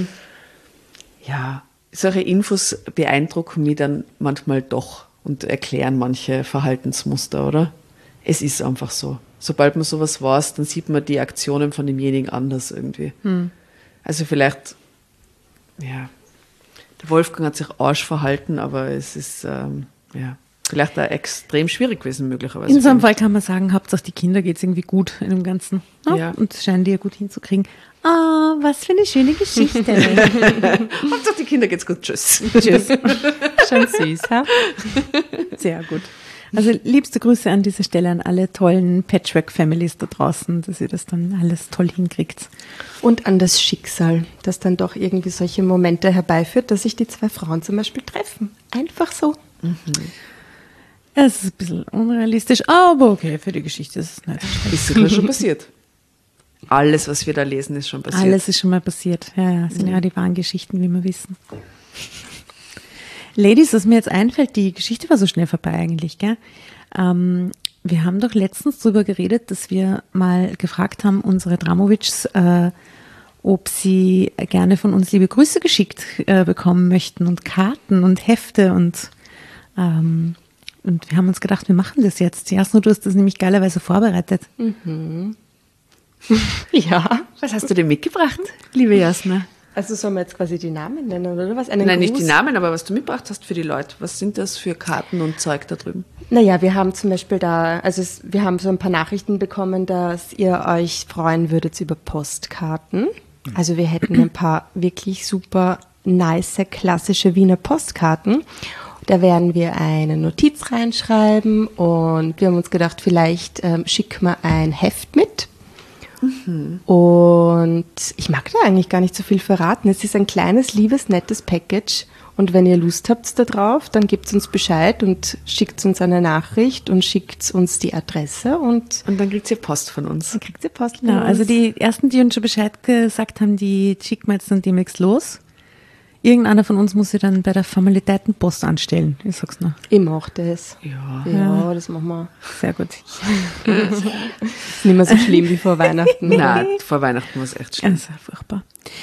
Ja, solche Infos beeindrucken mich dann manchmal doch und erklären manche Verhaltensmuster, oder? Es ist einfach so. Sobald man sowas weiß, dann sieht man die Aktionen von demjenigen anders irgendwie. Also vielleicht, ja, der Wolfgang hat sich Arsch verhalten, aber es ist, ähm, ja, vielleicht auch extrem schwierig gewesen, möglicherweise. In so einem Fall kann man sagen, Hauptsache die Kinder geht es irgendwie gut in dem Ganzen. Ja? Ja. Und scheinen die ja gut hinzukriegen. Ah, was für eine schöne Geschichte. Hauptsache die Kinder geht's gut. Tschüss. Tschüss. Schon süß, ha? Sehr gut. Also liebste Grüße an dieser Stelle an alle tollen Patchwork-Families da draußen, dass ihr das dann alles toll hinkriegt. Und an das Schicksal, das dann doch irgendwie solche Momente herbeiführt, dass sich die zwei Frauen zum Beispiel treffen. Einfach so. Es ist ein bisschen unrealistisch, aber okay, für die Geschichte ist es nicht. Ist sogar schon passiert. Alles, was wir da lesen, ist schon passiert. Alles ist schon mal passiert. Ja, ja, das sind ja die wahren Geschichten, wie wir wissen. Ladies, was mir jetzt einfällt, die Geschichte war so schnell vorbei eigentlich, gell? Ähm, wir haben doch letztens drüber geredet, dass wir mal gefragt haben, unsere Dramovics, äh, ob sie gerne von uns liebe Grüße geschickt äh, bekommen möchten und Karten und Hefte und ähm, und wir haben uns gedacht, wir machen das jetzt. Jasna, du hast das nämlich geilerweise vorbereitet. Mhm. Ja. Was hast du denn mitgebracht, liebe Jasna? Also sollen wir jetzt quasi die Namen nennen, oder was? Einen Nein, Gruß? nicht die Namen, aber was du mitgebracht hast für die Leute. Was sind das für Karten und Zeug da drüben? Naja, wir haben zum Beispiel da, also es, wir haben so ein paar Nachrichten bekommen, dass ihr euch freuen würdet über Postkarten. Also wir hätten ein paar wirklich super nice, klassische Wiener Postkarten. Da werden wir eine Notiz reinschreiben und wir haben uns gedacht, vielleicht ähm, schicken wir ein Heft mit. Mhm. Und ich mag da eigentlich gar nicht so viel verraten. Es ist ein kleines, liebes, nettes Package. Und wenn ihr Lust habt da drauf, dann gebt uns Bescheid und schickt uns eine Nachricht und schickt uns die Adresse. Und, und dann kriegt ihr Post von uns. Dann kriegt ihr Post von ja, uns. Also die ersten, die uns schon Bescheid gesagt haben, die schicken wir jetzt dann demnächst los. Irgendeiner von uns muss sich dann bei der Formalitätenpost anstellen. Ich sag's noch. Ich mach das. Ja. Ja, das machen wir. Sehr gut. Ist nicht mehr so schlimm wie vor Weihnachten. Nein, vor Weihnachten war es echt schlimm. Also furchtbar.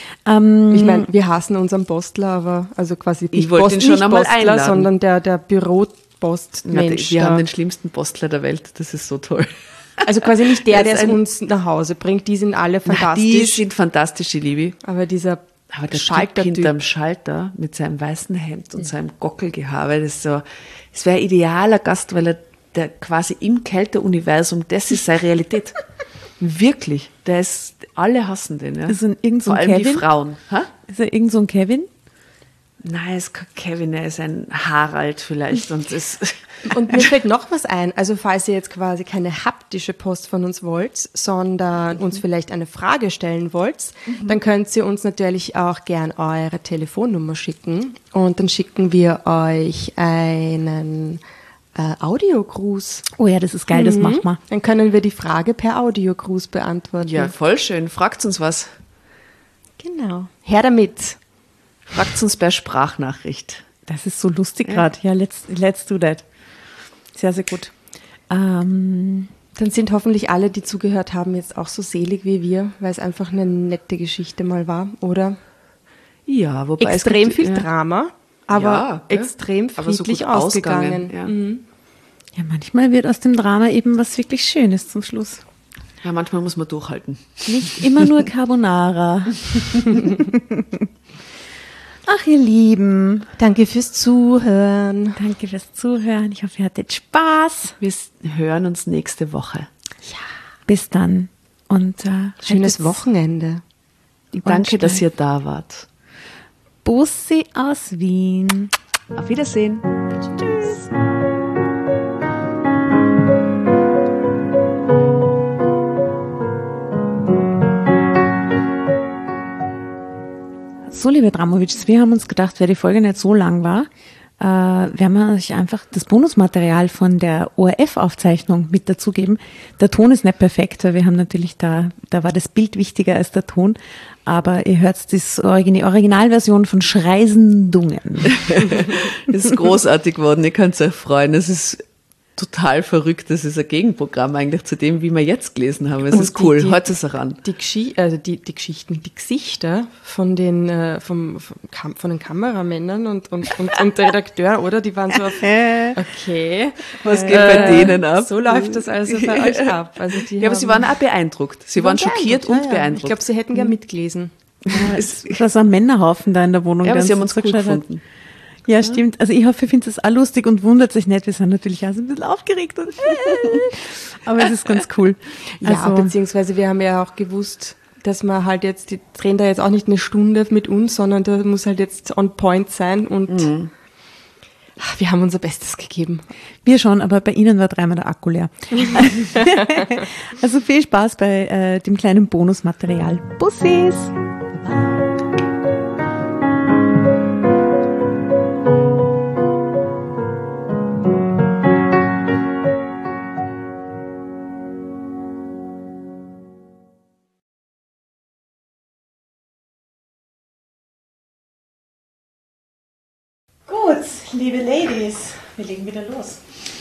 Ähm, Ich meine, wir hassen unseren Postler, aber also quasi Ich nicht, wollte Post, ihn schon nicht einmal Postler, einladen. sondern der, der Ja, Büropostmensch. wir da. haben den schlimmsten Postler der Welt. Das ist so toll. Also quasi nicht der, Das der ist es ein- uns nach Hause bringt. Die sind alle Na, fantastisch. die sind fantastisch, die Liebe. aber dieser Aber der Typ Schaltertyp. hinterm Schalter mit seinem weißen Hemd und seinem Gockelgehabe, das ist so, es wäre ein idealer Gast, weil er der quasi im Kälteuniversum, das ist seine Realität. Wirklich. Der ist, alle hassen den, ja. Ist er irgend so Vor ein allem die Kevin? Frauen. Ha? Ist er irgend so ein Kevin? Nein, er ist kein Kevin, er ist ein Harald vielleicht. Und es Und mir fällt noch was ein. Also falls ihr jetzt quasi keine haptische Post von uns wollt, sondern uns vielleicht eine Frage stellen wollt, dann könnt ihr uns natürlich auch gern eure Telefonnummer schicken. Und dann schicken wir euch einen äh, Audiogruß. Oh ja, das ist geil, das machen wir. Dann können wir die Frage per Audiogruß beantworten. ja, voll schön. Fragt uns was. Genau. Her damit. Fragt uns per Sprachnachricht. Das ist so lustig gerade. Ja, let's, let's do that. Sehr, sehr gut. Ähm, Dann sind hoffentlich alle, die zugehört haben, jetzt auch so selig wie wir, weil es einfach eine nette Geschichte mal war, oder? Ja, wobei Extrem es gibt, viel ja. Drama, aber Ja, ja. extrem Aber so friedlich gut ausgegangen. ausgegangen, ja, manchmal wird aus dem Drama eben was wirklich Schönes zum Schluss. Ja, manchmal muss man durchhalten. Nicht immer nur Carbonara. Ach, ihr Lieben, Danke fürs Zuhören. danke fürs Zuhören. Ich hoffe, ihr hattet Spaß. Wir s- hören uns nächste Woche. Bis dann. Und äh, Schönes haltet's- Wochenende. Danke, dass steif. ihr da wart. Bussi aus Wien. Auf Wiedersehen. Tschüss. So, liebe Dramovics, wir haben uns gedacht, weil die Folge nicht so lang war, äh, werden wir euch einfach das Bonusmaterial von der O R F-Aufzeichnung mit dazugeben. Der Ton ist nicht perfekt, weil wir haben natürlich da, da war das Bild wichtiger als der Ton, aber ihr hört die Origin- Originalversion von Schreisendungen. Es ist großartig geworden, ihr könnt euch freuen. Es ist total verrückt. Das ist ein Gegenprogramm eigentlich zu dem, wie wir jetzt gelesen haben. Es Und ist cool. die- die- Hört es auch an. Die, Geschi also die, die Geschichten, die Gesichter von den, äh, vom, vom Kam von den Kameramännern und, und, und, und der Redakteur, oder? Die waren so auf, okay. Was geht bei denen ab? So läuft das also bei euch ab. Also die Ja, aber sie haben- waren auch beeindruckt. Sie waren schockiert und ja, ja. beeindruckt. Ich glaube, sie hätten gern mitgelesen. es, Es war so ein Männerhaufen da in der Wohnung. ja, aber der sie haben uns uns gut zugeschaut hat. gefunden. Ja, stimmt. Also ich hoffe, ihr findet es auch lustig und wundert sich nicht. Wir sind natürlich auch so ein bisschen aufgeregt. Und aber es ist ganz cool. Ja, Also, beziehungsweise wir haben ja auch gewusst, dass man halt jetzt, die drehen da jetzt auch nicht eine Stunde mit uns, sondern da muss halt jetzt on point sein und Mhm. ach, wir haben unser Bestes gegeben. wir schon, aber bei Ihnen war dreimal der Akku leer. Also viel Spaß bei äh, dem kleinen Bonusmaterial. Bussis! Gut, liebe Ladies, wir legen wieder los.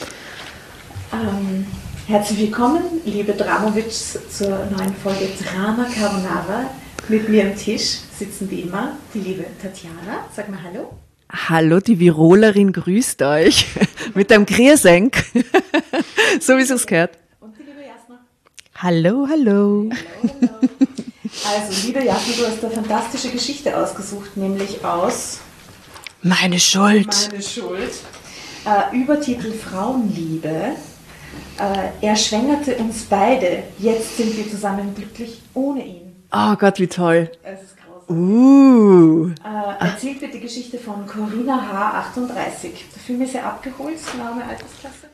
Ähm, herzlich willkommen, liebe Dramovics, zur neuen Folge Drama Carbonara. Mit mir am Tisch sitzen wie immer die liebe Tatjana. Sag mal Hallo. Hallo, die Virolerin grüßt euch mit einem Griersenk, so wie es gehört. Und die liebe Jasna. Hallo, hallo. Hallo, hallo. Also, liebe Jasna, du hast eine fantastische Geschichte ausgesucht, nämlich aus Meine Schuld. Meine Schuld. Äh, Übertitel Frauenliebe. Äh, er schwängerte uns beide. Jetzt sind wir zusammen glücklich ohne ihn. Oh Gott, wie toll. Es ist grausam. Uh. Äh, erzählt wird die Geschichte von Corinna H. achtunddreißig. Der Film ist ja abgeholt, Name Altersklasse.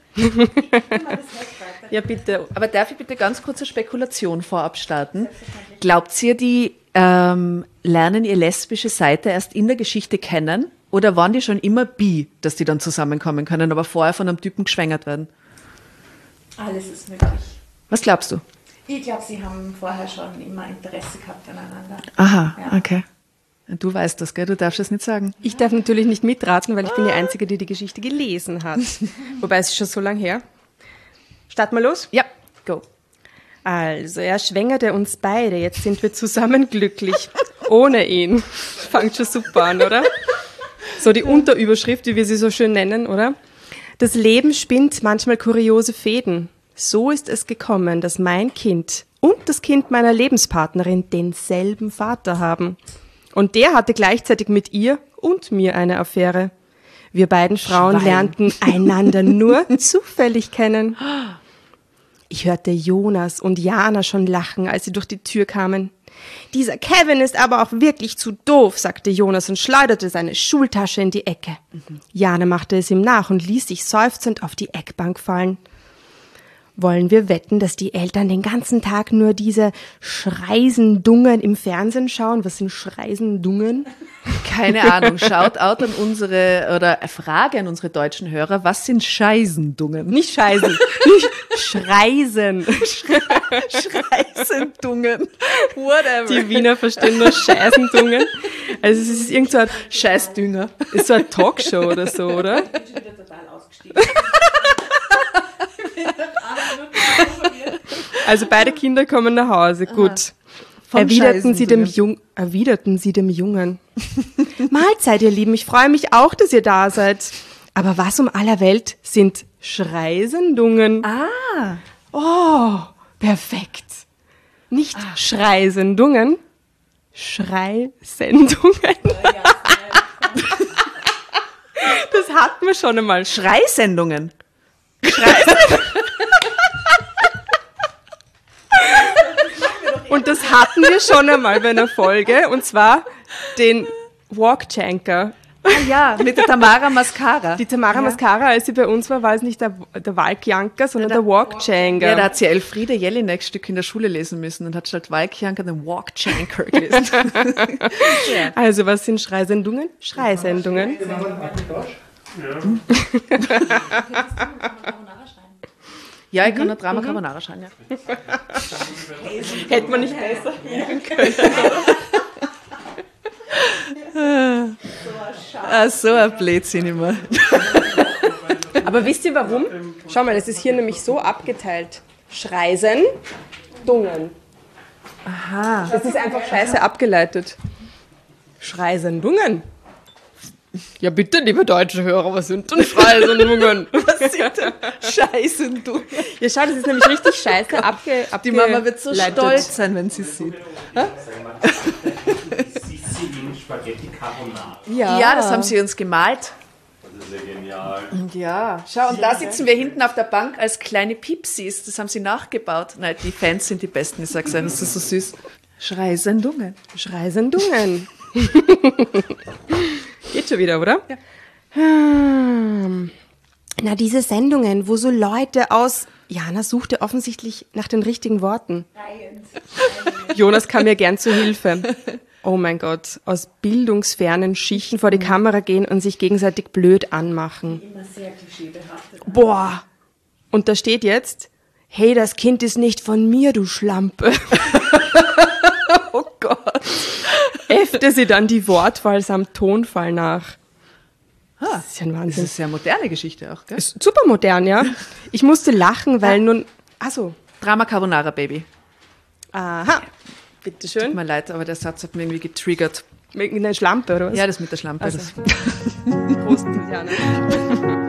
Ja, bitte. Aber darf ich bitte ganz kurz eine Spekulation vorab starten? Glaubt ihr, die ähm, lernen ihre lesbische Seite erst in der Geschichte kennen? Oder waren die schon immer bi, dass die dann zusammenkommen können, aber vorher von einem Typen geschwängert werden? Alles ist möglich. Was glaubst du? Ich glaube, sie haben vorher schon immer Interesse gehabt aneinander. Aha, Ja. okay. Du weißt das, gell? Du darfst es nicht sagen. Ich darf natürlich nicht mitraten, weil ich bin die Einzige, die die Geschichte gelesen hat. Wobei es ist schon so lange her. Starten wir los? Ja, go. Also, er schwängerte uns beide. Jetzt sind wir zusammen glücklich. Ohne ihn. Fängt schon super an, oder? So die Unterüberschrift, wie wir sie so schön nennen, oder? Das Leben spinnt manchmal kuriose Fäden. So ist es gekommen, dass mein Kind und das Kind meiner Lebenspartnerin denselben Vater haben. Und der hatte gleichzeitig mit ihr und mir eine Affäre. Wir beiden Frauen Schwein. lernten einander nur zufällig kennen. Ich hörte Jonas und Jana schon lachen, als sie durch die Tür kamen. Dieser Kevin ist aber auch wirklich zu doof, sagte Jonas und schleuderte seine Schultasche in die Ecke. Mhm. Jana machte es ihm nach und ließ sich seufzend auf die Eckbank fallen. Wollen wir wetten, dass die Eltern den ganzen Tag nur diese Schreisendungen im Fernsehen schauen? Was sind Schreisendungen? Keine Ahnung. Shoutout an unsere, oder Frage an unsere deutschen Hörer. Was sind Scheisendungen? Nicht Scheißen, nicht Schreisen. Schreisendungen. Whatever. Die Wiener verstehen nur Scheißendungen. Also es ist irgend so ein, Scheißdünger. ist so eine Talkshow oder so, oder? Ich bin schon wieder total ausgestiegen. Also beide Kinder kommen nach Hause, gut. Vom Erwiderten sie, dem Scheisendungen. Jung, erwiderten sie dem Jungen. Mahlzeit, ihr Lieben, ich freue mich auch, dass ihr da seid. Aber was um aller Welt sind Schreisendungen? Ah. Oh, perfekt. Nicht Schreisendungen, Schreisendungen. Das hatten wir schon einmal. Schreisendungen. Und das hatten wir schon einmal bei einer Folge, und zwar den Walkchanker. Ah ja, mit der Tamara Mascara. Die Tamara Ja. Mascara, als sie bei uns war, war es nicht der, der Walkjanker, sondern der, der Walkchanker. Ja, da hat sie Elfriede Jelinek Stück in der Schule lesen müssen und hat statt Walkjanker den Walkchanker gelesen. Ja. Also, was sind Schreisendungen? Schreisendungen. Ja, ich kann ein Drama Carbonara schreiben, ja. Hätte man nicht besser. Ah, so ein Blödsinn immer. Aber wisst ihr warum? Schau mal, das ist hier nämlich so abgeteilt. Schreisendungen. Aha. Das ist einfach scheiße abgeleitet. Schreisendungen. Ja bitte, liebe deutsche Hörer, was sind denn Schreisendungen? Was sind denn Scheißendungen? Ja, schau, das ist nämlich richtig scheiße abge, Die Mama wird so abgeleitet. stolz sein, wenn sie sieht. Sizilien Spaghetti Carbonara. Ja. Ja, das haben sie uns gemalt. Das ist ja genial. Und ja, schau, und da sitzen wir hinten auf der Bank als kleine Pipsis. Das haben sie nachgebaut. Nein, die Fans sind die Besten, ich sag's euch, das ist so süß. Schreisendungen. Schreisendungen. Geht schon wieder, oder? Ja. Hm. Na, diese Sendungen, wo so Leute aus... Jana suchte offensichtlich nach den richtigen Worten. Jonas kam mir gern zu Hilfe. Oh mein Gott, aus bildungsfernen Schichten vor die Kamera gehen und sich gegenseitig blöd anmachen. Immer sehr klischeebehaftet. Boah. Und da steht jetzt, hey, das Kind ist nicht von mir, du Schlampe. Oh Gott. Äffte sie dann die Wortwahl samt Tonfall nach. Ah, Das ist ja ein das Wahnsinn. ist eine sehr moderne Geschichte auch, gell? Ist super modern, ja. Ich musste lachen, weil nun, achso, Drama Carbonara, Baby. aha, Tut bitteschön. mir leid, aber der Satz hat mich irgendwie getriggert. Mit einer Schlampe, oder was? Ja, das mit der Schlampe. Also. Das Prost, Tatjana.